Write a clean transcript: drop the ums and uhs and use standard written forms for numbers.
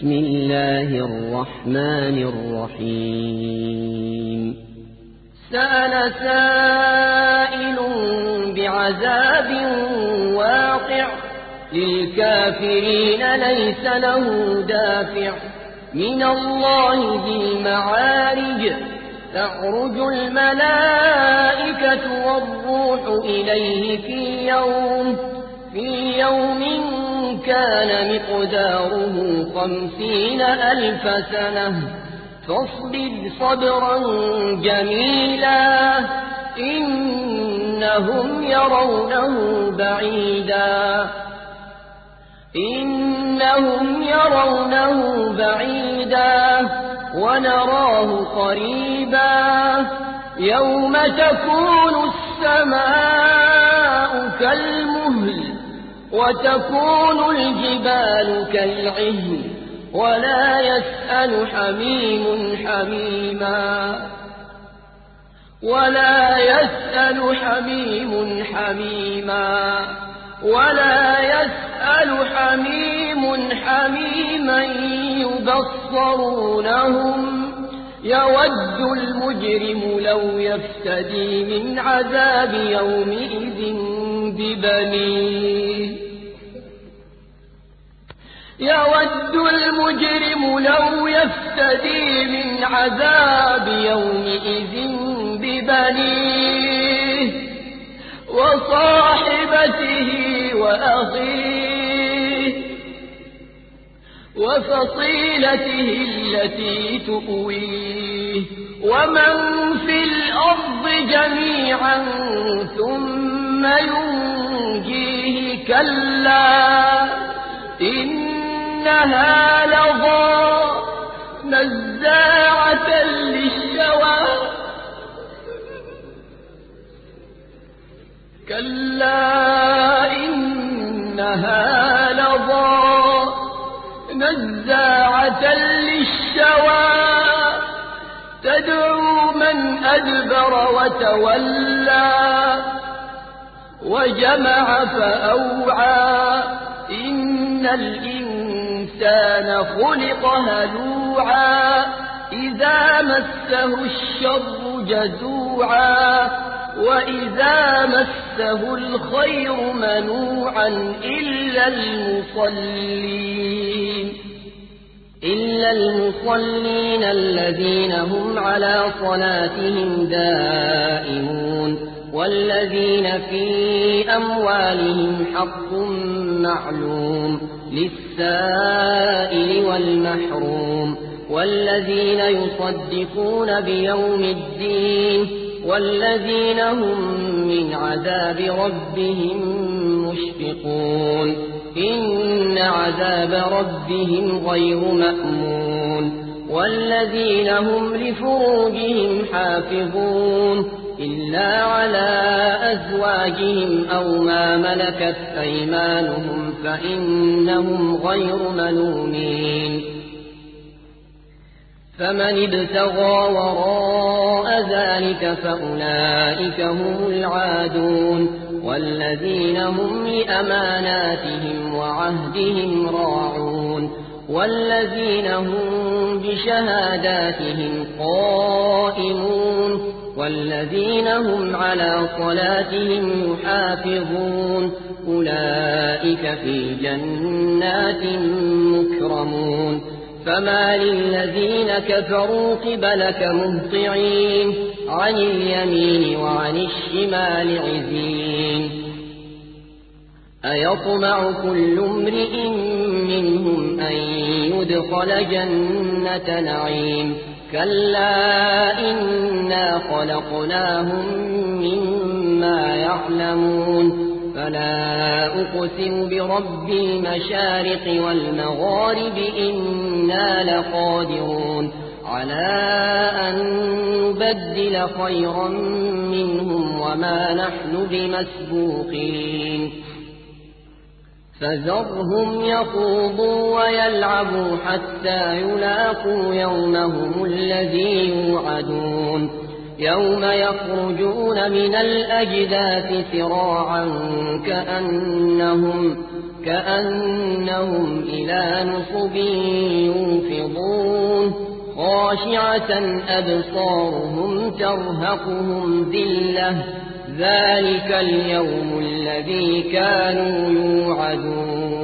بسم الله الرحمن الرحيم سأل سائل بعذاب واقع للكافرين ليس له دافع من الله ذي المعارج تعرج الملائكة والروح إليه في يوم كان مقداره 50,000 سنة فاصبر صبرا جميلا إنهم يرونه بعيدا ونراه قريبا يوم تكون السماء كالمهل وتكون الجبال كالعهن ولا يسأل حميم حميما يبصرونهم يود المجرم لو يفتدي من عذاب يومئذ ببنيه وصاحبته وأخيه وفصيلته التي تؤويه ومن في الأرض جميعا ثم ينجيه كلا إنها لظى نزاعة للشوى تدعو من أدبر وتولى وجمع فأوعى إن الإنسان خلق هلوعا إذا مسه الشر جزوعا وإذا مسه الخير منوعا إلا المصلين الذين هم على صلاتهم دائمون والذين في أموالهم حق معلوم للسائل والمحروم والذين يصدقون بيوم الدين والذين هم من عذاب ربهم مشفقون إن عذاب ربهم غير مأمون والذين هم لفروجهم حافظون إلا على أزواجهم أو ما ملكت أيمانهم فإنهم غير ملومين فمن ابتغى وراء ذلك فأولئك هم العادون والذين هم لأماناتهم وعهدهم راعون والذين هم بشهاداتهم قائمون والذين هم على صلاتهم يحافظون أولئك في جنات مكرمون فما للذين كفروا قبلك مهطعين عن اليمين وعن الشمال عزين أيطمع كل امرئ منهم أن يدخل جنة نعيم كلا إنا خلقناهم مما يعلمون فلا أقسم برب المشارق والمغارب إنا لقادرون على أن نبدل خيرا منهم وما نحن بمسبوقين فذرهم يخوضوا ويلعبوا حتى يلاقوا يومهم الذي يوعدون يوم يخرجون من الأجداث سراعا كأنهم إلى نصب يوفضون خاشعة أبصارهم ترهقهم ذلة ذلك اليوم الذي كانوا يوعدون